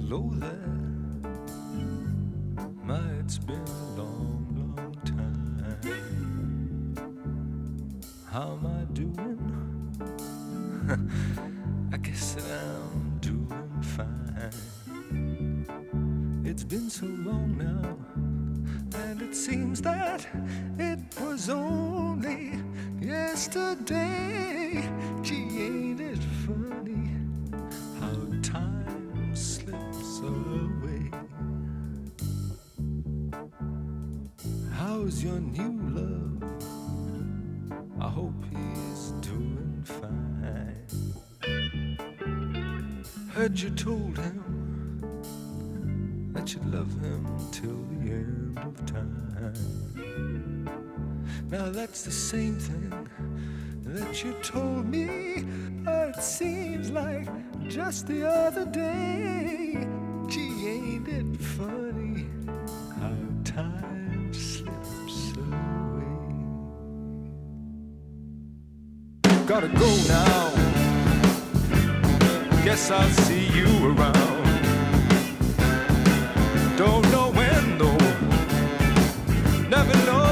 Hello there, my, it's been a long, long time. How am I doing? I guess that I'm doing fine. It's been so long now, and it seems that it was only yesterday. Gee, ain't it funny how time slips away? How's your new love? I hope he's doing fine. Heard you told him that you love him till the end of time. Now that's the same thing that you told me. It seems like just the other day. Gee, ain't it funny how time slips away? Gotta go now. Guess I'll see you around. Don't know when though, never know